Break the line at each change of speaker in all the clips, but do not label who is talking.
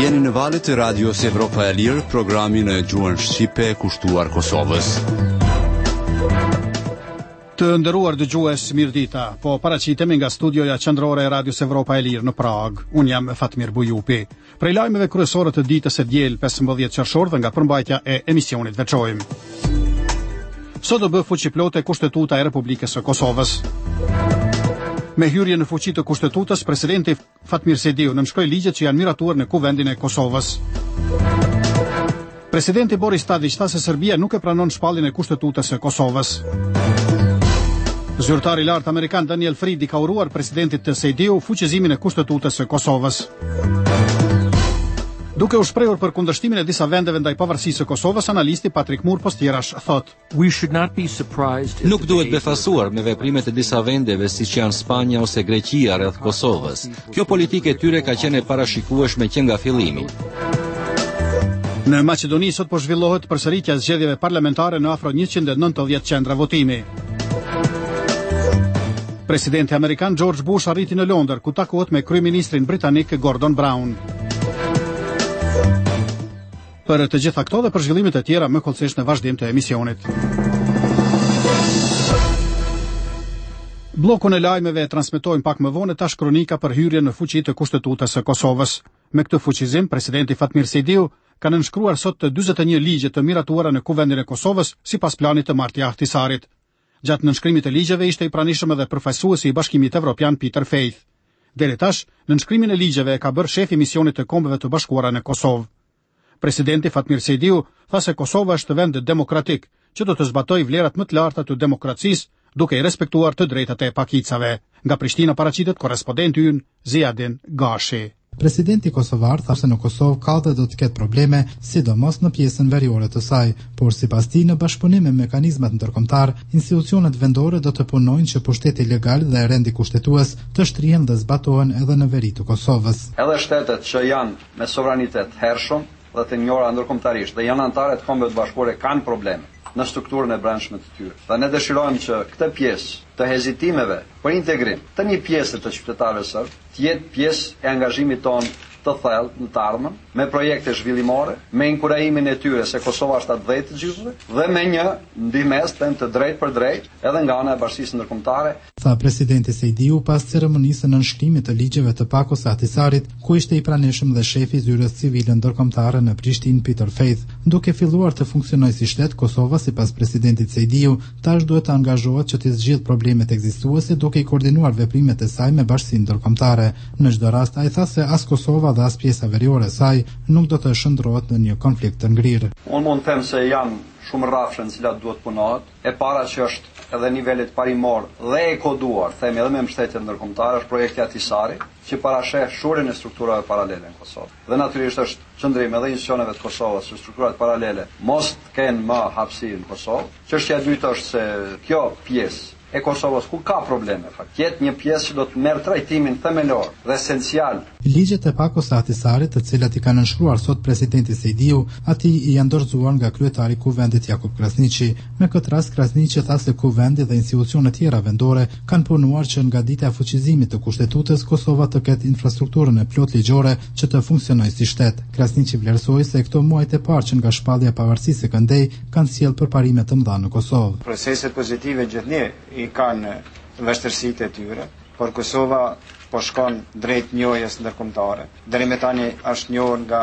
Jeni në valët e radios Evropa e Lirë, programin e gjuhën shqipe kushtuar Kosovës.
Të nderuar dëgjues, mirëdita. Po paraqitemi nga studioja qendrore e Radios Evropa e Lirë në Prag. Unë jam Fatmir Bujupi. Prej lajmeve kryesore të ditës së diel 15 qershor dhe nga përmbajtja e emisionit veçojmë. Sot do bë fuqiplote Kushtetuta e Republikës së Kosovës. Me hyrje në fuqi të Kushtetutës, presidenti Fatmir Sejdiu nënshkroi ligjet që janë miratuar në Kuvendin e Kosovës. Presidenti Boris Tadić tha se Serbia nuk e pranon shpalljen e Kushtetutës së Kosovës. Zyrtari i lartë amerikan Daniel Fried i ka uruar presidentit të Sejdiu fuqizimin e Kushtetutës së Kosovës. Duke u shprehur për kundërshtimin e disa vendeve ndaj pavarësisë së Kosovës, analisti Patrik Mur Postierash thot:
Nuk duhet befasuar me veprimet e disa vendeve siç janë Spanja ose Greqia rreth Kosovës. Kjo politikë e tyre ka qenë e parashikueshme që nga fillimi.
Në Maqedoni sot po zhvillohet përsëritja e zgjedhjeve parlamentare në afro 190 qendra votimi. Presidenti amerikan George Bush arriti në Londër ku takohet me kryeministrin britanik Gordon Brown. Për të gjitha këto dhe për zhvillimet e tjera më kollësisht në vazhdim të emisionit. Bllokun e lajmeve transmetojmë pak më vonë tash kronika për hyrjen në fuqi të Kushtetutës së Kosovës. Me këtë fuqizim, presidenti Fatmir Sejdiu ka nënshkruar sot të 41 ligje të miratuara në Kuvendin e Kosovës sipas planit të Marti Ahtisarit. Gjatë nënshkrimit të ligjeve ishte i pranishëm edhe përfaqësuesi i Bashkimit Evropian Peter Faith. Deri tash, nënshkrimin e ligjeve e ka bërë shefi i misionit të Kombeve të Bashkuara në Kosovë. Presidenti Fatmir Sejdiu tha se Kosova është vend demokratik që do të zbatojë vlerat më të larta të demokracisë, duke i respektuar të drejtat e pakicave. Nga Prishtina paraqitet korrespondenti ynë Ziadin Gashi.
Presidenti kosovar tha se në Kosovë ka dhe do të ketë probleme, sidomos në pjesën veriore të saj, por sipas tij në bashkëpunim me mekanizmat ndërkombëtar, institucionet vendore do të punojnë që pushteti legal dhe rendi kushtetues të shtrihen dhe zbatohen edhe në veri të Kosovës.
Edhe shtetet që janë me sovranitet hershëm dhe të njohura ndërkombëtarisht dhe janë anëtarë të Kombeve të Bashkuara kanë probleme në strukturën e brendshme të tyre. Dhe ne dëshirojmë që këtë pjesë të hezitimeve për integrim të një pjesë të qytetarëve serb të jetë pjesë e angazhimit tonë të thellë në të ardhmen, me projekte zhvillimore, me inkurajimin e tyre se Kosova është atë dhejtë të gjithëve dhe me një ndihmës të drejt për drejt edhe nga ana e bashkisë ndërkombëtare.
Tha presidenti Sejdiu pas ceremonisë nënshkrimit të ligjeve të Pakos Ahtisarit, ku ishte i pranishëm dhe shefi i zyrës civile ndërkombëtare në Prishtinë Peter Faith. Duke filluar të funksionojë si shtet, Kosova sipas presidentit Sejdiu tash duhet të angazhohet që të zgjidhë problemet ekzistuese duke i koordinuar veprimet e saj me bashkinë ndërkombëtare. Në çdo rast ai tha se as Kosova dhe as pjesa veriore e saj nuk do të shndrohet në një konflikt të ngrirë.
Unë mund të them se janë shumë rrafshe në cilat duhet punohet. E para që është edhe nivelit parimor dhe e koduar, themi edhe me mbështetje ndërkombëtare, është projekti Ahtisari, që parasheh shurjen e strukturave paralele në Kosovë. Dhe natyrisht është qëndrim edhe institucioneve të Kosovës që strukturat paralele mos të kenë më hapësirë në Kosovë. Çështja e dytë është se kjo pjesë e Kosovës ku ka probleme, fakt, jetë një pjesë që do të merr trajtimin themelor dhe esencial.
Ligjet e Pakos Ahtisarit, të cilat i kanë nënshkruar sot presidenti Sejdiu, atij i janë dorëzuar nga kryetari i Kuvendit Jakub Krasniqi. Me këtë rast Krasniqi tha se Kuvendi dhe institucionet tjera vendore kanë punuar që nga dita e fuqizimit të Kushtetutës Kosova të ketë infrastrukturën e plot ligjore që të funksionojë si shtet. Krasniqi vlerësoi se këto muajt e parë që nga shpallja e pavarësisë së këndej kanë sjellë përparime të mëdha në Kosovë.
Proceset pozitive gjithnjë i kanë vështirësitë e tyre, por Kosova po shkon drejt njohjes ndërkombëtare. Deri më tani është njohur nga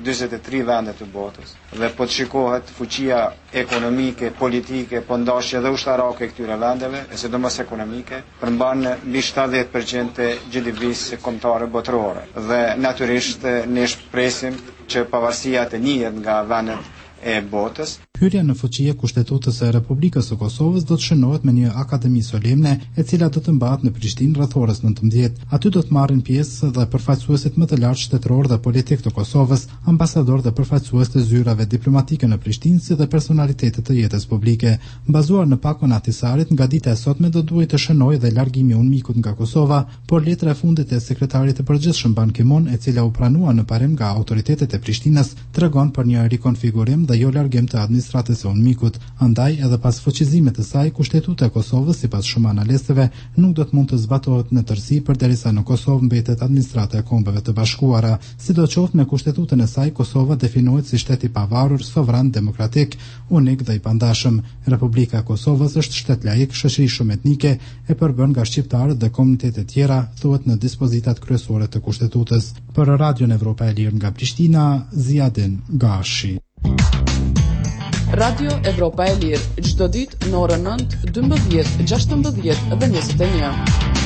43 vende të botës dhe po të shikohet fuqia ekonomike, politike, po ndashje dhe ushtarake e këtyre vendeve, e sidomos ekonomike, përmban mbi 70% të GDP-së kombëtare botërore. Dhe natyrisht ne shpresim që pavarësia të njihet nga vendet e botës.
Hyrja në fuqi e Kushtetutës së Republikës së Kosovës do të shënohet me një akademi solemne, e cila do të mbahet në Prishtinë rreth orës 19. Aty do të marrin pjesë dhe përfaqësuesit më të lartë shtetëror dhe politik të Kosovës, ambasadorë dhe përfaqësues të zyrave diplomatike në Prishtinë, si dhe personalitete të jetës publike. Bazuar në Pakon Ahtisarit, nga dita e sotme do duhet të shënojë dhe largimi i UNMIK-ut nga Kosova, por letra e fundit e sekretarit të përgjithshëm Ban Ki-moon, e cila u pranua në parim nga autoritetet e Prishtinës, tregon për një rikonfigurim dhe jo largim të administrativit administratës së UNMIK-ut. Andaj, edhe pas fuqizimit të saj, kushtetuta e Kosovës, sipas shumë analistëve, nuk do të mund të zbatohet në tërësi përderisa në Kosovë mbetet administrata e Kombeve të Bashkuara. Sidoqoftë me kushtetutën e saj, Kosova definohet si shtet i pavarur, sovran, demokratik, unik dhe i pandashëm. Republika e Kosovës është shtet laik, shoqëri shumë etnike, e përbën nga shqiptarët dhe komunitete tjera, thuhet në dispozitat kryesore të kushtetues. Për Radion Evropa e Lirë nga Prishtina, Ziadin Gashi.
Radio Evropa e Lirë, çdo ditë në orën 9, 12, 16 dhe 21.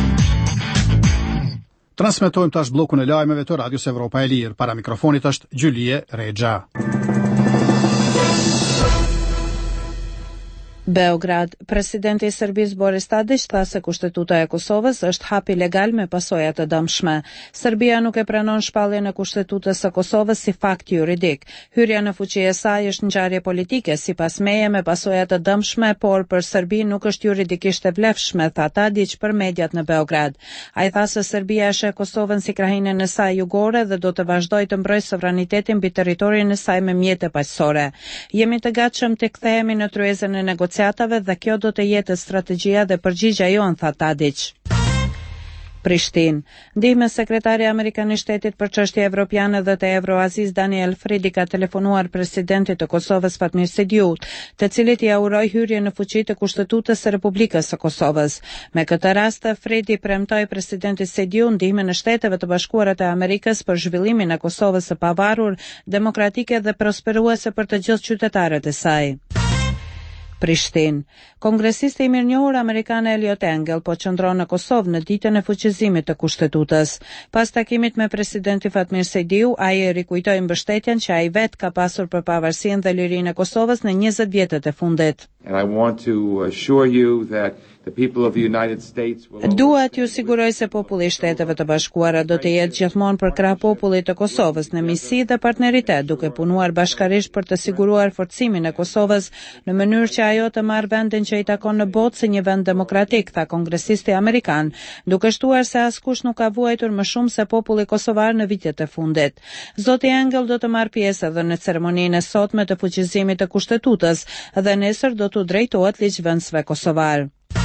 Transmetojmë tash bllokun e lajmeve të Radios Evropa e Lirë. Para mikrofonit është Gjylie Rexha.
Beograd. Presidenti i Serbisë Boris Tadić tha se kushtetuta e Kosovës është hap ilegal me pasoja të dëmshme. Serbia nuk e pranon shpalljen e kushtetutës së Kosovës si fakt juridik. Hyrja në fuqi e saj është ngjarje politike, sipas meje me pasoja të dëmshme, por për Serbi nuk është juridikisht e vlefshme, tha Tadić për mediat në Beograd. Ai tha se Serbia e sheh Kosovën si krahinën e saj jugore dhe do të vazhdojë të mbrojë sovranitetin mbi territorin e saj me mjete paqësore. Jemi të gatshëm të kthehemi në tryezën e negociatave dhe kjo do të jetë strategjia dhe përgjigjja jonë, tha Tadić. Prishtinë. Ndihmë sekretari amerikan i shtetit për çështje evropiane dhe të Evroazis Daniel Fridi ka telefonuar presidentit të Kosovës Fatmir Sejdiut, të cilit ia uroi hyrje në fuqi të Kushtetutës së Republikës së Kosovës. Me këtë rast, Fridi premtoi presidentit Sejdiut ndihmën e Shteteve të Bashkuara të Amerikës për zhvillimin e Kosovës së pavarur, demokratike dhe prosperuese për të gjithë qytetarët e saj. Prishtinë. Kongresisti i mirënjohur amerikan Eliot Engel po qëndron në Kosovë në ditën e fuqizimit të kushtetues. Pas takimit me presidenti Fatmir Sejdiu, ai rikujtoi mbështetjen që ai vet ka pasur për pavarësinë dhe lirinë e Kosovës në 20 vjetët e fundit. Dua t'ju siguroj se populli i Shteteve të Bashkuara do të jetë gjithmonë për krah popullit të Kosovës në misi dhe partneritet, duke punuar bashkërisht për të siguruar forcimin e Kosovës në mënyrë që ajo të marrë vendin që i takon në botë si një vend demokratik, tha kongresisti amerikan, duke shtuar se askush nuk ka vuajtur më shumë se populli kosovar në vitet e fundit. Zoti Engel do të marrë pjesë edhe në ceremoninë e sotme të fuqizimit të kushtetutës dhe nesër do t'u drejtohet ligjvënësve kosovar.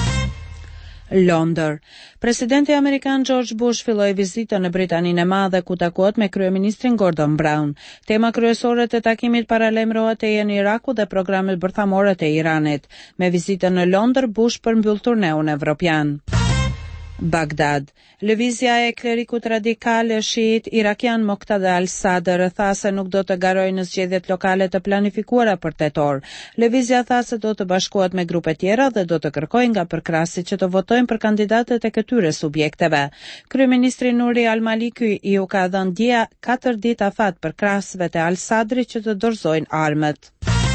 Londër. Presidenti amerikan George Bush filloi vizitën në Britaninë e Madhe ku takohet me kryeministrin Gordon Brown. Tema kryesore të takimit paralajmërohet e në Iraku dhe programet bërthamore të Iranit. Me vizitën në Londër, Bush përmbyll turneun evropian. Bagdad. Lëvizja e klerikut radikal shiit irakian Moqtada al-Sadr tha se nuk do të garojë në zgjedhjet lokale të planifikuara për tetor. Lëvizja tha se do të bashkohet me grupe tjera dhe do të kërkojë nga përkrasit që të votojnë për kandidatët e këtyre subjekteve. Kryeministri Nuri al-Maliki ju ka dhënë dje 4 ditë afat përkrasëve të al-Sadrit që të dorëzojnë armët.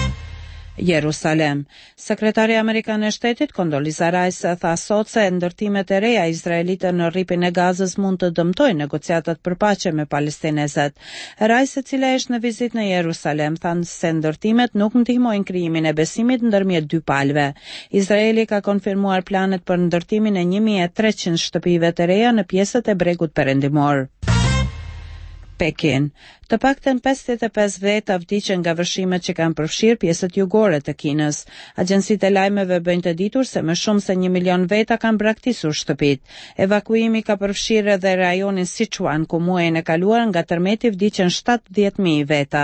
Jerusalem. Sekretari amerikan e shtetit Condoleezza Rice tha sot se ndërtimet e reja izraelite në rripin e Gazës mund të dëmtojnë negociatat për paqe me palestinezët. Rice, e cila është në vizitë në Jerusalem, thanë se ndërtimet nuk ndihmojnë krijimin e besimit ndërmjet dy palëve. Izraeli ka konfirmuar planet për ndërtimin e 1300 shtëpive të reja në pjesët e bregut perëndimor. Pekin. Të paktën 55 veta vdiqën nga vështrimet që kanë përfshirë pjesët jugore të Kinës. Agjencitë e lajmeve bëjnë të ditur se më shumë se 1 milion veta kanë braktisur shtëpit. Evakuimi ka përfshirë edhe rajonin Sichuan, ku muajin e kaluar nga tërmeti vdiqën 70.000 veta.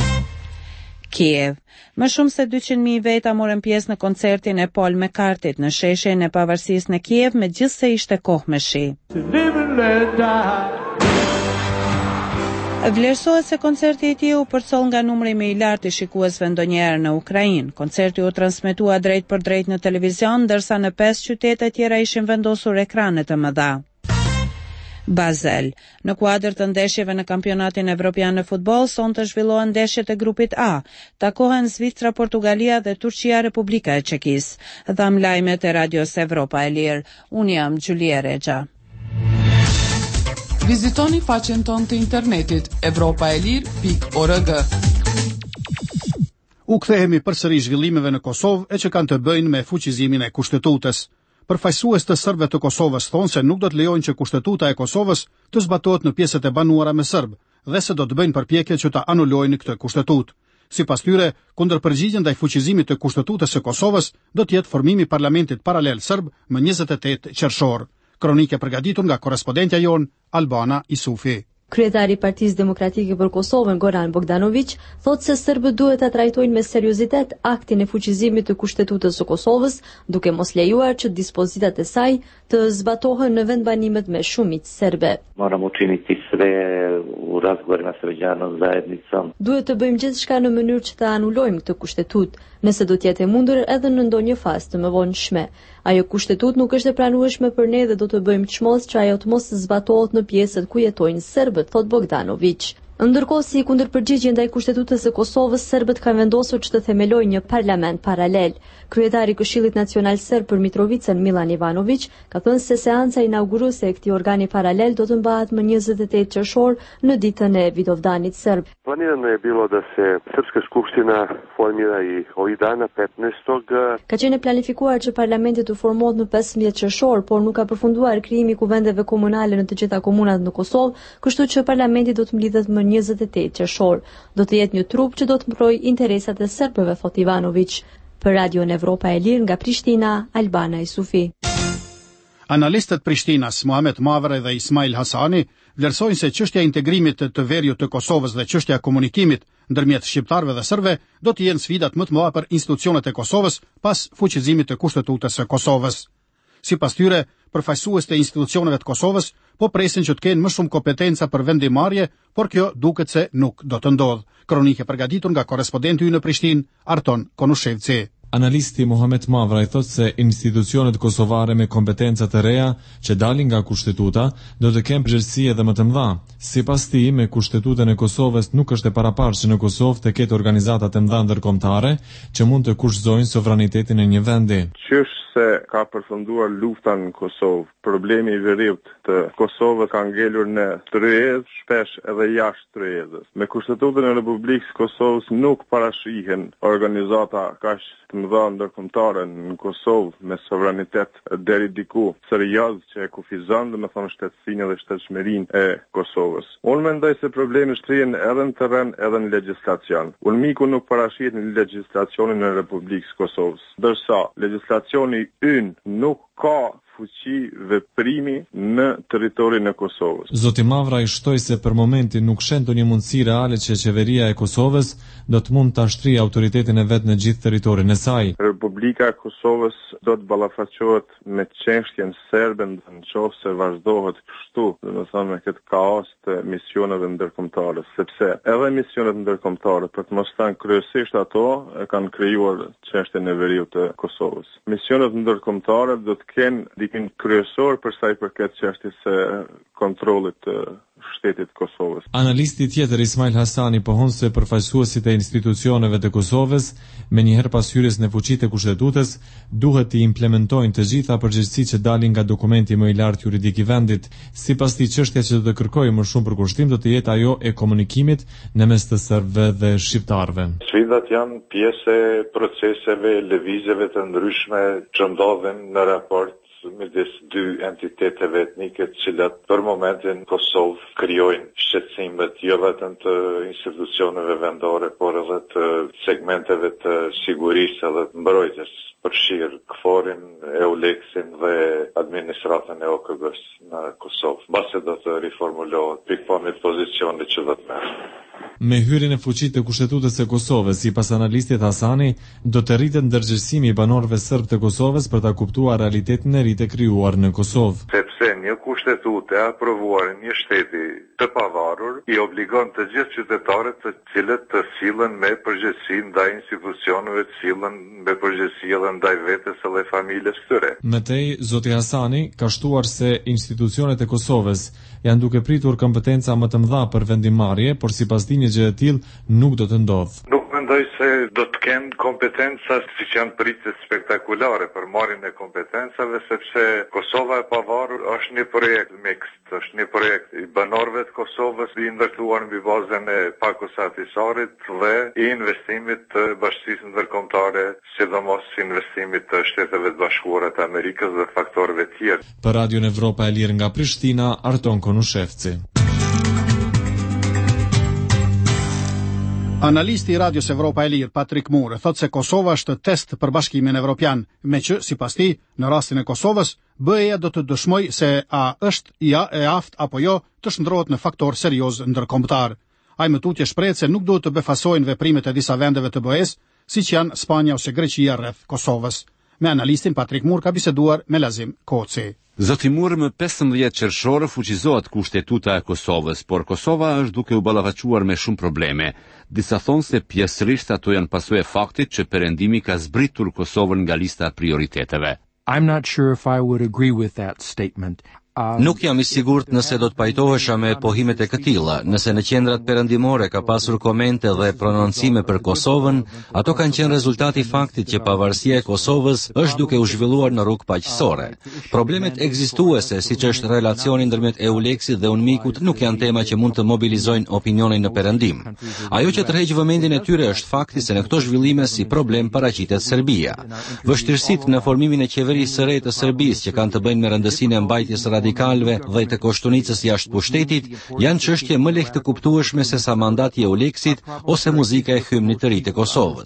Kiev. Më shumë se 200.000 veta morën pjesë në koncertin e Paul McCartneyt në sheshin e pavarësisë në Kiev, megjithse ishte kohë me shi. Vlerësohet se koncerti i tij u përcoll nga numri më i lartë i shikuesve ndonjëherë në Ukrainë. Koncerti u transmetua drejt për drejt në televizion, ndërsa në 5 qytete tjera ishin vendosur ekrane të mëdha. Basel. Në kuadër të ndeshjeve në kampionatin evropian në futboll, sonte zhvillohen ndeshjet e grupit A. Takohen Zvicra, Portugalia dhe Turqia, Republika e Çekisë. Dham lajmet e Radios Evropa e Lirë. Unë jam Gjylie Rexha.
Vizitoni faqen tonë të internetit evropaelir.org.
U kthehemi përsëri zhvillimeve në Kosovë e që kanë të bëjnë me fuqizimin e kushtetutës. Përfaqësues të serbëve të Kosovës thonë se nuk do të lejojnë që kushtetuta e Kosovës të zbatohet në pjesët e banuara me serb dhe se do të bëjnë përpjekje që ta anulojnë këtë kushtetutë. Sipas tyre, kundërpërgjigjen ndaj fuqizimit të Kushtetutës së Kosovës do të jetë formimi i parlamentit paralel serb më 28 qershor. Kronikë e përgatitur nga korrespondentja jon Albana Isufi.
Kryetari i Partisë Demokratike për Kosovën, Goran Bogdanović, thotë se serbët duhet ta trajtojnë me seriozitet aktin e fuqizimit të Kushtetutës së Kosovës, duke mos lejuar që dispozitat e saj të zbatohen në vendbanimet me shumicë serbe.
Moramo učiniti sve u razgovorima s međunarodnom zajednicom.
Duhet të bëjmë gjithçka në mënyrë që ta anulojmë këtë kushtetutë, nëse do të jetë e mundur edhe në ndonjë fazë të mëvonshme. Ajo kushtetutë nuk është e pranueshme për ne dhe do të bëjmë çmos që ajo të mos zbatohet në pjesët ku jetojnë serbët, thot Bogdanović. Ndërkohë si kundërpërgjigje ndaj Kushtetutës së Kosovës, serbët kanë vendosur që të themelojnë një parlament paralel. Kryetari i Këshillit Nacional Serb për Mitrovicën, Milan Ivanović, ka thënë se seanca inauguruese e këtij organi paralel do të mbahet më 28 qershor në ditën e Vidovdanit serb.
Planirano je bilo da se Srpska skupština formira i ovih dana 15.
Ka qenë planifikuar që parlamenti të formohet më 15 qershor, por nuk ka përfunduar krijimi i kuvendeve komunale në të gjitha komunat në Kosovë, kështu që parlamenti do të mblidhet më 28 qershor. Do të jetë një trup që do të mbrojë interesat e serbëve, thot Ivanović. Për Radion Evropa e Lirë nga Prishtina, Albana Isufi.
Analistët Prishtinas, Muhamet Mavre dhe Ismail Hasani, vlerësojnë se çështja e integrimit të veriut të Kosovës dhe çështja e komunikimit ndërmjet shqiptarëve dhe serbëve do të jenë sfidat më të mëdha për institucionet e Kosovës pas fuqizimit të Kushtetutës së Kosovës. Sipas tyre, përfaqësues të institucioneve të Kosovës po presin që të kenë më shumë kompetenca për vendimarrje, por kjo duket se nuk do të ndodhë. Kronikë e përgatitur nga korrespondenti ynë në Prishtinë, Arton Konushevci.
Analisti Muhamet Mavra i thotë se institucionet kosovare me kompetenca të reja që dalin nga kushtetuta do të kenë përgjegjësi edhe më të mëdha. Sipas tij, me Kushtetutën e Kosovës nuk është e paraparë që në Kosovë të ketë organizata të mëdha ndërkombëtare që mund të kushtojnë sovranitetin e një vendi.
Se ka përfunduar lufta në Kosovë, problemi i veriut të Kosovës ka ngelur në tryezë, shpesh edhe jashtë tryezës. Me Kushtetutën e Republikës Kosovës nuk parashihen organizata kaq të mëdha ndërkombëtare në Kosovë me sovranitet deri diku serioz që e kufizon domethënë shtetësinë dhe shtetshmërinë e Kosovës. Unë mendoj se problemi shtrihen edhe në terren edhe në legjislacion. Ulmiku nuk parashihet në legjislacionin e Republikës Kosovës, ndërsa legjislacioni nuk ka fuqi veprimi në territorin e Kosovës.
Zoti Mavra i shtoi se për momentin nuk shen ndonjë mundësi reale që qeveria e Kosovës do të mund ta shtrijë autoritetin e vet në gjithë territorin e saj.
Republika e Kosovës do të ballafaqohet me çështjen serbe nëse vazhdohet kështu, domethënë me këtë kaos të misioneve ndërkombëtare, sepse edhe misionet ndërkombëtare, për të mos thënë kryesisht ato, e kanë krijuar çështjen e veriut të Kosovës. Misionet ndërkombëtare do të kenë dikin kryesor për sa i përket çështjes së kontrollit të shtetit Kosovës.
Analisti tjetër Ismail Hasani pohon se përfaqësuesit e institucioneve të Kosovës, me njëherë pas hyrjes në fuqi të Kushtetutës, duhet të implementojnë të gjitha përgjegjësitë që dalin nga dokumenti më i lartë juridik i vendit. Sipas tij, çështja që do të kërkojë më shumë përkushtim do të jetë ajo e komunikimit në mes të serbëve dhe shqiptarëve.
Sfidat janë pjesë e proceseve, lëvizjeve të ndryshme që ndodhin në raport midis dy entiteteve etnike të cilat për momentin Kosovë krijojnë shqetësimet jo vetëm të institucioneve vendore, por edhe të segmenteve të sigurisë edhe të mbrojtjes, përfshirë KFOR-in, EULEX-in dhe administratën e OKG-s në Kosovë. Mbase do të riformulohet pikpamjet pozicionit që do të merret.
Me hyrjen e fuqi të Kushtetutës së Kosovës, sipas analistit Hasani, do të rritet ndërgjegjësimi i banorëve serb të Kosovës për ta kuptuar realitetin e ri të krijuar në Kosovë.
Sepse një kushtetutë e aprovuar një shteti të pavarur i obligon të gjithë qytetarët të cilët të sillen me përgjegjësi ndaj institucioneve, të sillen me përgjegjësi edhe ndaj vetes edhe familjes tyre.
Mëtej, zoti Hasani ka shtuar se institucionet e Kosovës janë duke pritur kompetenca më të mëdha për vendimarrje, por sipas tij një gjë e tillë nuk do të ndodhë.
Nuk mendoj se do të kenë kompetenca siç janë pritjet spektakolare për marrjen e kompetencave, sepse Kosova e pavarur është një projekt mixt, është një projekt i banorëve të Kosovës i ndërtuar mbi bazën e pakosatisarit dhe i investimit të bashkisë ndërkombëtare, sidomos investimit të Shteteve të Bashkuara të Amerikës dhe faktorëve tjerë.
Për Radion Evropa e Lirë nga Prishtina, Arton Konushevci.
Analisti i Radios Evropa e Lirë, Patrik Mure, thot se Kosova është test për Bashkimin Evropian, me që, sipas tij, në rastin e Kosovës, BE-ja do të dëshmoj se a është e aftë apo jo të shndrohet në faktor serioz ndërkombëtar. Ai më tutje shprehet se nuk duhet të befasojnë veprimet e disa vendeve të BE-s, siç janë Spanja ose Greqia rreth Kosovës. Me analistin Patrik Mure ka biseduar me Lazim Koci.
Zoti Mure, më 15 qershor fuqizohet kushtetuta e Kosovës, por Kosova është duke u ballafaqur me shumë probleme. Disa thonë se pjesërisht ato janë pasojë e faktit që perëndimi ka zbritur Kosovën nga lista e prioriteteve.
I'm not sure if I would agree with that statement.
Nuk jam I sigurt nëse do të pajtohesha me pohimet e këtilla. Nëse në qendrat perëndimore ka pasur komente dhe prononcime për Kosovën, ato kanë qenë rezultati I faktit që pavarësia e Kosovës është duke u zhvilluar në rrugë paqësore. Problemet ekzistuese, siç është relacioni ndërmjet EULEX-it dhe UNMIK-ut, nuk janë tema që mund të mobilizojnë opinionin në perëndim. Ajo që tërheq vëmendjen e tyre është fakti se në këto zhvillime si problem paraqitet Serbia. Vështirësitë në formimin e qeverisë së re të Serbisë që kanë të bëjnë me rëndësinë e mbajtjes radikalëve dhe të Koshtunicës jashtë pushtetit janë çështje më lehtë të kuptueshme se sa mandati I EULEX-it ose muzika e hymnit të ri të Kosovës.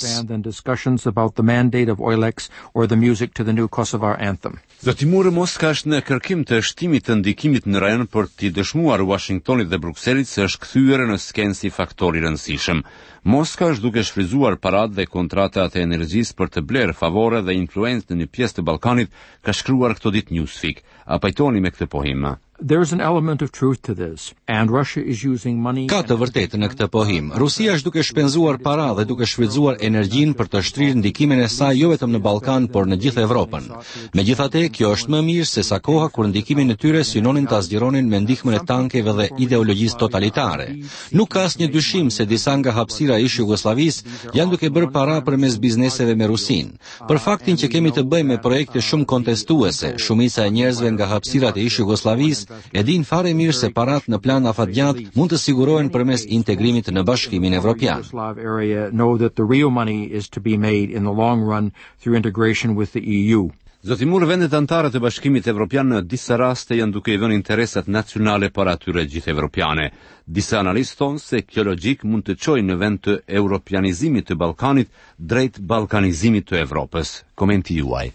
Zoti Mure, Moska është në kërkim të shtimit të ndikimit në rajon për t'i dëshmuar Washingtonit dhe Brukselit se është kthyer në skenë si faktor I rëndësishëm. Moska është duke shfryzuar paratë dhe kontratat e energjisë për të blerë favore dhe influencë në një pjesë të Ballkanit, ka shkruar këto ditë Newsweek. A pajtoni me këtë pohim?
There's an element of truth to this, and Russia is using money.
Ka të vërtetë në këtë pohim. Rusia është duke shpenzuar para dhe duke shfrytzuar energjinë për të shtrirë ndikimin e saj jo vetëm në Ballkan, por në gjithë Evropën. Megjithatë, kjo është më mirë se sa koha kur ndikimin e tyre synonin ta zgjeronin me ndihmën e tankeve dhe ideologjisë totalitare. Nuk ka asnjë dyshim se disa nga hapësira ish Jugosllavisë janë duke bërë para përmes bizneseve me Rusinë. Për faktin që kemi të bëjmë me projekte shumë kontestuese, shumica e njerëzve nga hapësirat e ish Jugosllavisë e din fare mirë se parat në plan afatgjat mund të sigurohen përmes integrimit në Bashkimin Evropian.
Zoti Mure, vendet anëtare të Bashkimit Evropian në disa raste janë duke I vënë interesat nacionale para atyre gjithë evropiane. Disa analistë thonë se kjo logjik mund të çojë në vend të europianizimit të Ballkanit drejt ballkanizimit të Evropës. Komenti juaj.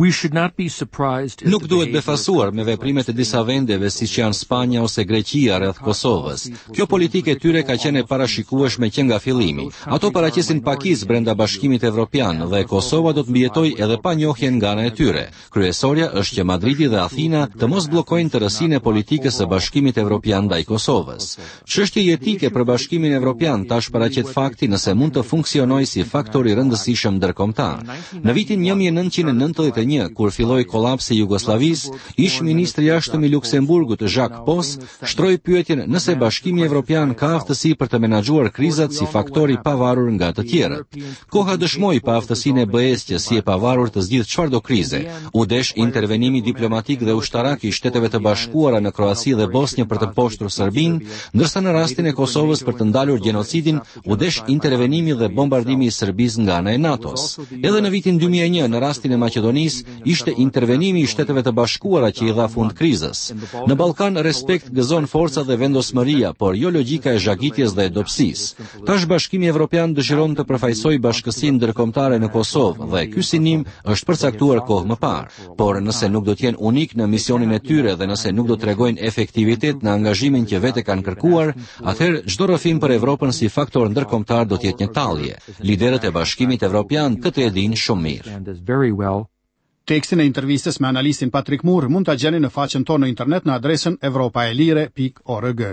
Nuk duhet befasuar me veprimet e disa vendeve siç janë Spanja ose Greqia rreth Kosovës. Kjo politikë e tyre ka qenë e parashikueshme që nga fillimi. Ato paraqesin pakisë brenda Bashkimit Evropian dhe Kosova do të mbijetojë edhe pa njohje nga ana e tyre. Kryesorja është që Madridi dhe Athina të mos bllokojnë tërësinë e politikës së Bashkimit Evropian ndaj Kosovës. Çështja jetike për Bashkimin Evropian tash paraqet fakti nëse mund të funksionojë si faktor I rëndësishëm ndërkombëtar. Në vitin 1991 kur filloi kolapsi I Jugosllavisë, ish ministri I jashtëm I Luksemburgut, Jacques Pos, shtroi pyetjen nëse Bashkimi Evropian ka aftësi për të menaxhuar krizat si faktor I pavarur nga të tjerët. Koha dëshmoi pa aftësinë e BE-s që si e pavarur të zgjidhë çfarëdo krize. U desh intervenimi diplomatik dhe ushtarak I Shteteve të Bashkuara në Kroaci dhe Bosnjë për të poshtur Serbinë, ndërsa në rastin e Kosovës për të ndalur gjenocidin, u desh intervenimi dhe bombardimi I Serbisë nga ana e NATO-s. Edhe në vitin 2001 në rastin e Maqedonisë ishte intervenimi I Shteteve të Bashkuara që I dha fund krizës. Në Ballkan respekt gëzon forca dhe vendosmëria, por jo logjika e zhagitjes dhe e dobësisë. Tash Bashkimi Evropian dëshiron të përfaqësojë bashkësinë ndërkombëtare në Kosovë dhe ky sinim është përcaktuar kohë më parë. Por nëse nuk do të jenë unik në misionin e tyre dhe nëse nuk do të tregojnë efektivitet në angazhimin që vete kanë kërkuar, atëherë çdo rrëfim për Evropën si faktor ndërkombëtar do të jetë një tallje. Liderët e Bashkimit Evropian këtë e dinë shumë mirë.
Tekstin e intervistës me analistin Patrik Mure mund ta gjeni në faqen tonë në internet në adresën europaelire.org.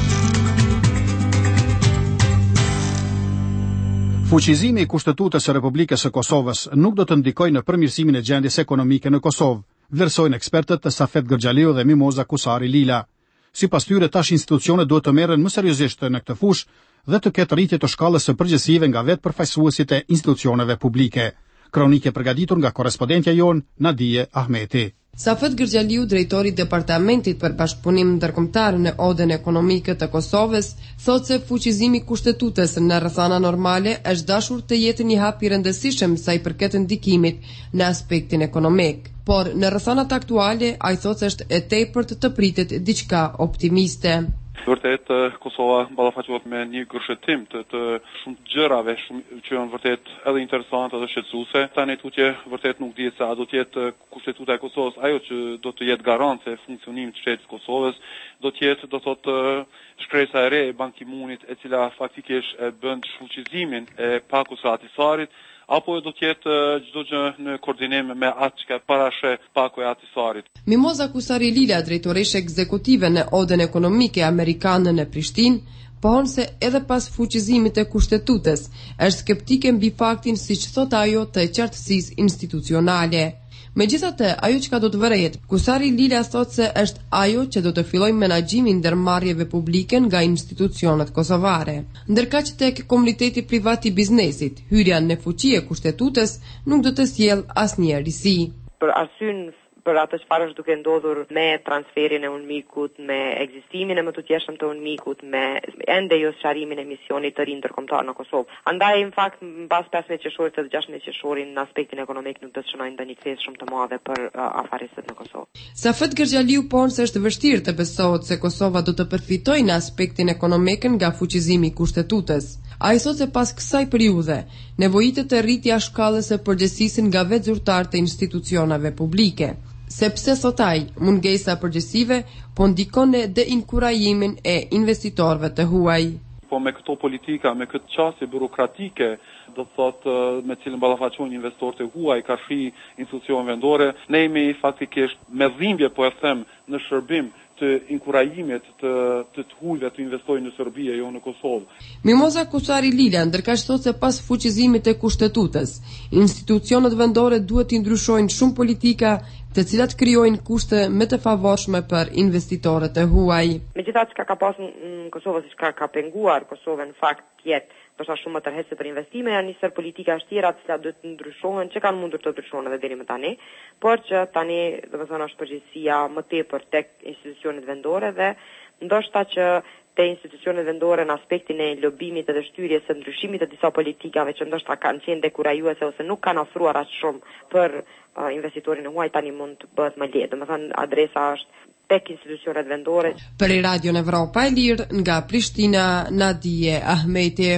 Fuqizimi I Kushtetutës së Republikës së Kosovës nuk do të ndikojë në përmirësimin e gjendjes ekonomike në Kosovë, vlerësojnë ekspertët të Safet Gërxhaliu dhe Mimoza Kusari Lila. Sipas tyre, tash institucionet duhet të merren më seriozisht në këtë fushë dhe të ketë rritje të shkallës së përgjegjësive nga vetë përfaqësuesit e institucioneve publike. Kronike përgatitur nga korrespondentja jon Nadije Ahmeti.
Safet Gërxhaliu, drejtori I Departamentit për Bashkëpunim Ndërkombëtar në Odën Ekonomike të Kosovës, thotë se fuqizimi I Kushtetutës në rrethana normale është dashur të jetë një hap I rëndësishëm sa I përket ndikimit në aspektin ekonomik. Por në rrethanat aktuale, ai thotë se është e tepërt të pritet diçka optimiste.
Vërtet Kosova ballafaqohet me një gërshetim të shumë gjërave që janë vërtet edhe interesante dhe shqetësuese. Tani tutje vërtet nuk dihet se a do të jetë kushtetuta e Kosovës ajo që do të jetë garante funksionimit të shtetit të Kosovës, do të jetë do thotë shkresa e re e Ban Ki-moonit e cila faktikisht e bën shfuqizimin e Pakut së Ahtisarit, apo do të jetë çdo gjë në koordinim me atë që parashe Paku e Ahtisarit.
Mimoza Kusari Lila, drejtoreshe ekzekutive në Odën Ekonomike Amerikane në Prishtinë, pohon se edhe pas fuqizimit të kushtetutës, është skeptike mbi faktin siç thot ajo të qartësisë institucionale. Megjithatë, ajo që do të vërehet, Kusari Lila thot se është ajo që do të fillojë menaxhimin ndërmarrjeve publike nga institucionet kosovare. Ndërkaq tek komuniteti privat i biznesit, hyrja në fuqi e kushtetutës nuk do të sjellë asnjë risi.
Për arsyen për atë çfarë është duke ndodhur me transferin e UNMIK-ut, me ekzistimin e më të tjeshëm të UNMIK-ut, me ende jo sqarimin e misionit të ri ndërkombëtar në Kosovë. Andaj, në fakt, mbas 15 qershorit dhe 16 qershorit në aspektin ekonomik nuk do të shënojnë ndonjë kthesë shumë të madhe për afaristët në Kosovë.
Safet Gergjaliu pohon se është vështirë të besohet se Kosova do të përfitojë në aspektin ekonomik nga fuqizimi i kushtetutës. Ai thot se pas kësaj periudhe, nevojitet të rritja shkallës së përgjegjësisë nga vetë zyrtarët e institucioneve publike. Sepse thot ai, mungesa e përgjegjësive po ndikon në deinkurajimin e investitorëve të huaj.
Po me këto politika, me këtë qasje burokratike, do thot me cilën ballafaqojnë investorët e huaj, kashi institucione vendore, ne jemi faktikisht me dhimbje po e them në shërbim të inkurajimit të hujve të investojnë në Serbi e jo në Kosovë.
Mimoza Kusari Lila ndërkaq thot se pas fuqizimit të kushtetutës, institucionet vendore duhet të ndryshojnë shumë politika të cilat krijojnë kushte më të favorshme për investitorët e huaj.
Megjithatë çka ka pasur në Kosovë, siç ka penguar Kosovën në fakt tjetë përsa shumë më tërheqëse për investime, janë nisur politika shtjera të cilat duhet të ndryshohen, që kanë mundur të ndryshohen edhe deri më tani, por që tani domethënë është përgjegjësia më tepër tek institucionet vendore dhe ndoshta që te institucionet vendore në aspektin e lobimit dhe shtyrjes së ndryshimit të disa politikave që ndoshta kanë qenë dekurajuese ose nuk kanë ofruar aq shumë për investitorin e huaj, tani mund të bëhet më lehtë. Domethënë adresa është tek institucionet vendore.
Për Radio Evropa e Lirë nga Prishtina, Nadije Ahmeti.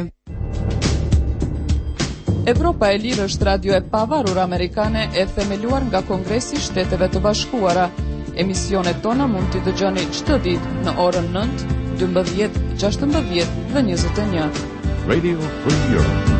Evropa e Lirë është radio e pavarur amerikane e themeluar nga Kongresi i Shteteve të Bashkuara. Emisionet tona mund t'i dëgjoni çdo ditë në orën 9, 12, 16 dhe 21.
Radio Free Europe.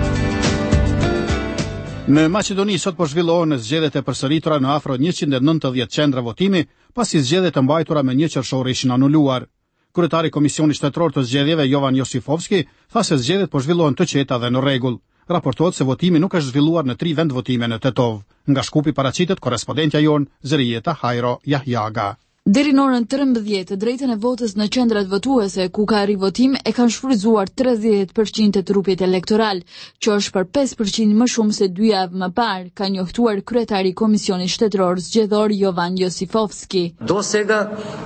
Në Maqedoni sot po zhvillohen zgjedhjet e përsëritura në afro 190 qendra votimi, pasi zgjedhjet e mbajtura me 1 qershor ishin anuluar. Kryetari i Komisionit Shtetëror të Zgjedhjeve Jovan Josifovski tha se zgjedhjet po zhvillohen të qeta dhe në rregull. Raportohet se votimi nuk është zhvilluar në 3 vend votime në Tetov. Nga Shkupi paraqitet korrespondentja jon Zërijeta Hajro Jahjaga.
Deri në orën 13, drejtën e votës në qendrat votuese ku ka rivotim e kanë shfrytzuar 30% të trupit elektoral, që është për 5% më shumë se 2 javë më parë, ka njoftuar kryetari i Komisionit Shtetëror Zgjedhor Jovan Josifovski.
Do сега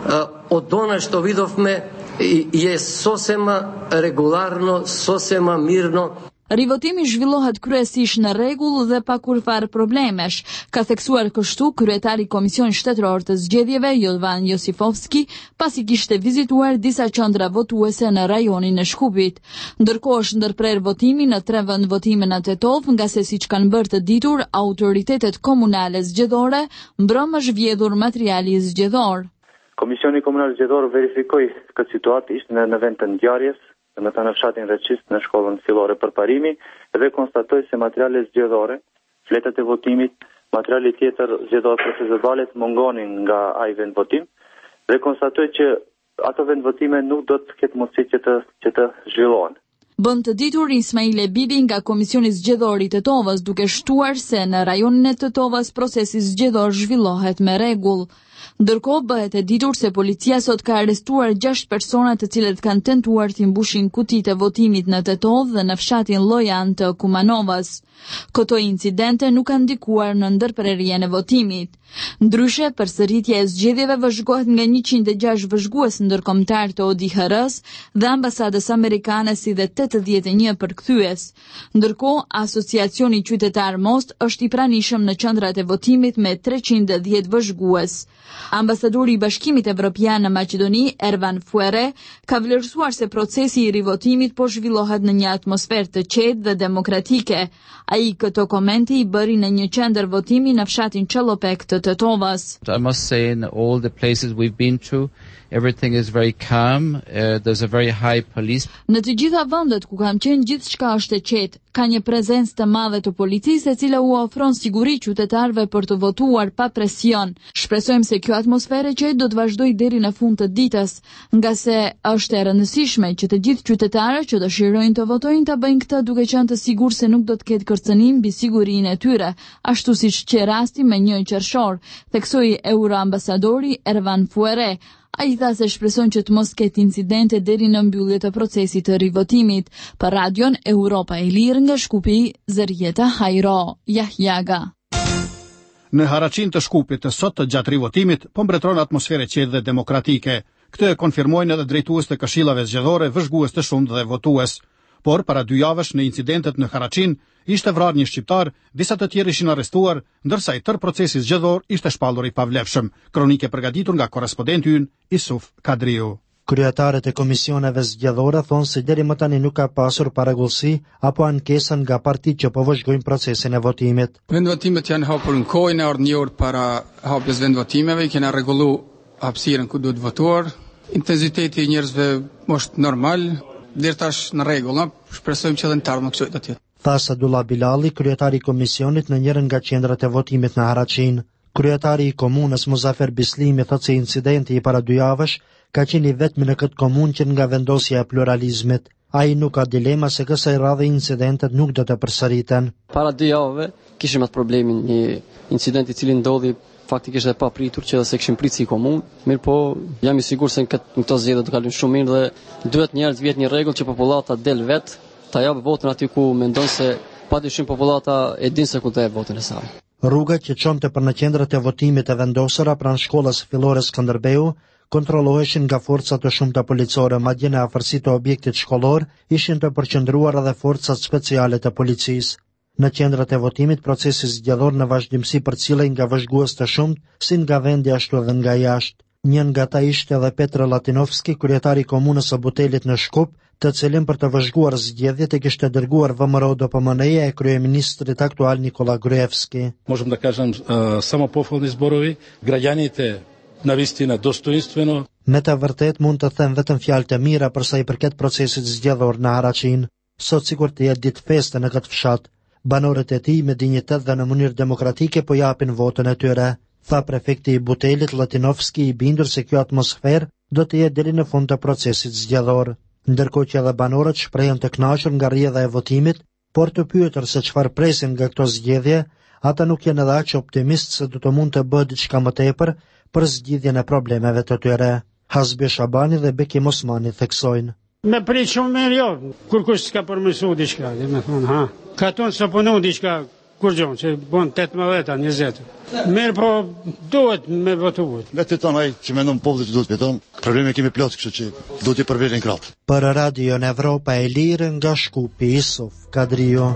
od ona što vidovme je sosema regularno, sosema mirno.
Rivotimi zhvillohet kryesisht në rregull dhe pa kurfar problemesh, ka theksuar kështu kryetari i Komisionit Shtetëror të Zgjedhjeve Jovan Josifovski, pasi kishte vizituar disa qendra votuese në rajonin e Shkupit. Ndërkohë është ndërprer votimi në 3 vend votime në Tetov, nga se siç kanë bërë të ditur autoritetet komunale zgjedhore, mbrëm është vjedhur materiali zgjedhor.
Komisioni Komunal Zgjedhor verifikoi këtë situatë ishte në vend të ngjarjes, në të në fshatin Reqist në shkollën fillore për parimi, dhe konstatoj se materiale zgjedhore, fletat e votimit, materiali tjetër zgjedhor procesualet mungonin nga ai vend votim, dhe konstatoj që ato vend votime nuk do të ketë mundësi që të zhvillohen.
Bën të ditur Ismail Bibi nga Komisioni Zgjedhor i Tetovës, duke shtuar se në rajonin e Tetovës procesi zgjedhor zhvillohet me rregull. Ndërkohë bëhet e ditur se policia sot ka arrestuar 6 persona të cilët kanë tentuar të mbushin kutitë e votimit në Tetov dhe në fshatin Llojan të Kumanovës. Këto incidente nuk kanë ndikuar në ndërprerjen e votimit. Ndryshe, përsëritja e zgjedhjeve vëzhgohet nga 106 vëzhgues ndërkombëtar të ODIHR-s dhe ambasadës amerikane si dhe 81 përkthyes. Ndërkohë, Asociacioni Qytetar Most është i pranishëm në qendrat e votimit me 310 vëzhgues. Ambasadori i Bashkimit Evropian në Maqedoni, Ervan Fuere, ka vlerësuar se procesi i rivotimit po zhvillohet në një atmosferë të qetë dhe demokratike. Ai këto komente i bëri në një qendër votimi në fshatin Çellopek të Tetovës.
I must say in all the places we've been to, everything is very calm. There's a very high police.
Në të gjitha vendet ku kam qenë, gjithçka është e qetë. Ka një prezencë të madhe të policisë e cila u ofron siguri qytetarëve për të votuar pa presion. Shpresojmë se kjo atmosferë që do të vazhdojë deri në fund të ditës, nga se është e rëndësishme që të gjithë qytetarët që dëshirojnë të votojnë ta bëjnë këtë duke qenë të sigurt se nuk do të ketë kërcënim mbi sigurinë e tyre, ashtu siç që rasti me 1 qershor, theksoi euroambasadori Ervan Fuere. Ai tha se shpreson që të mos ketë incidente deri në mbyllje të procesit të rivotimit. Për Radion Europa e Lirë nga Shkupi, Zërjeta Hajro, Jahjaga.
Në Haracin të Shkupit të sot të gjatë rivotimit, po mbretëron atmosfere qetë dhe demokratike. Këtë e konfirmojnë edhe drejtues të këshillave zgjedhore, vëzhgues të shumtë dhe votues. Por para 2 javësh në incidentet në Haracin ishte vrarë një shqiptar, disa të tjerë ishin arrestuar, ndërsa i tërë procesi zgjedhor ishte shpallur i pavlefshëm. Kronike përgatitur nga korrespondenti ynë Isuf Kadriu.
Kryetarët e komisioneve zgjedhore thonë se deri më tani nuk ka pasur paragullsi apo ankesa nga partitë që po vëzhgojnë procesin e votimit.
Vendvotimet janë hapur në kohën e një orë para hapjes vendvotimeve, kena rregullu hapësirën ku duhet votuar. Intensiteti i njerëzve është normal, deri tash në rregull, shpresojmë që edhe në të ardhmen kështu të jetë.
Tha Sadullah Bilali, kryetari i komisionit në njërin nga qendrat e votimit në Haracin. Kryetari i komunës Muzafer Bislimi thotë se incidenti i para 2 javësh ka qenë i vetmi në këtë komunë që nga vendosja e pluralizmit. Ai nuk ka dilema se kësaj radhe incidentet nuk do të përsëriten.
Para 2 javëve kishim atë problemin, një incident i cili ndodhi faktikisht e papritur që se kishim prit si komunë. Mirë po, jam i sigurt se në këto zgjedhje do të kalojnë shumë mirë dhe duhet njerëz vjet një rregull që popullata del vet, ta japë votën aty ku mendon se padyshim popullata e din se ku do të votën e saj.
Rrugat që çonte për në qendrat e votimit e vendosura pranë shkollës fillore Skënderbeu kontrolloheshin nga forca të shumta policore, madje në afërsi të objektit shkollor ishin të përqendruar edhe forcat speciale të policisë. Në qendrat e votimit procesi zgjedhor në vazhdimsi përcillej nga vëzhgues të shumtë, si nga vendi ashtu edhe nga jashtë. Një nga ata ishte edhe Petr Latinovski, kryetari i komunës së Butelit në Shkup, të cilin për të vëzhguar zgjedhjet e kishte dërguar VMRO DPMNE e kryeministrit aktual Nikola Gruevski.
Можем да кажем само пофални зборови, граѓаните навистина достоинствено.
Me të vërtet mund të them vetëm fjalë të mira për sa i përket procesit zgjedhor në Haracin. Sot sikur të jetë ditë feste në këtë fshat. Banorët e tij me dinjitet dhe në mënyrë demokratike po japin votën e tyre. Tha prefekti i Butelit Latinovski, i bindur se kjo atmosferë do të jetë deri në fund të procesit zgjedhor. Ndërkohë që edhe banorët shprehen të kënaqur nga rrjedha e votimit, por të pyetur se çfarë presin nga këto zgjedhje, ata nuk janë edhe aq optimistë se do të mund të bëhet diçka më tepër për zgjidhjen e problemeve të tyre. Hasbi Shabani dhe Bekim Osmani theksojnë.
Me prit shumë mirë jo, kur kush s'ka përmirësuar diçka, më thonë, ha. Ka tonë se punon diçka kur gjon, që bën 18-20. Mirë po duhet me votuar.
Me të tonë ai që mendon populli që duhet fiton, probleme kemi plot, kështu që duhet të përvejnë krap.
Për Radio Evropa e Lirë nga Shkupi, Isuf Kadrio.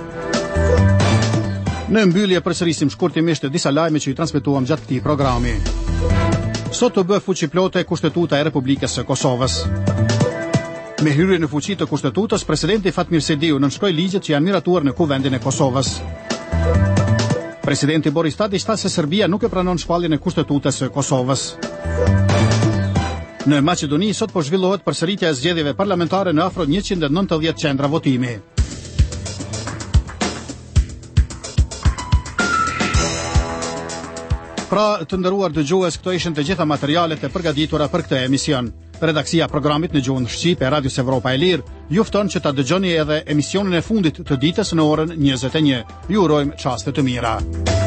Në mbyllje përsërisim shkurtimisht disa lajme që i transmetuam gjatë këtij programi. Sot të bë fuqiplote Kushtetuta e Republikës së Kosovës. Me hyrje në fuqi të Kushtetutës, presidenti Fatmir Sediu nënshkroi ligjet që janë miratuar në Kuvendin e Kosovës. Presidenti Boris Tadić tha se Serbia nuk e pranon shpalljen e Kushtetutës së Kosovës. Në Maqedoni sot po zhvillohet përsëritja e zgjedhjeve parlamentare në afro 190 qendra votimi. Pra, të nderuar dëgjues, këto ishin të gjitha materialet e përgatitura për këtë emision. Redaksia programit në gjuhën shqipe e Radios Evropa e Lirë ju fton që ta dëgjoni edhe emisionin e fundit të ditës në orën 21. Ju urojmë çaste të mira.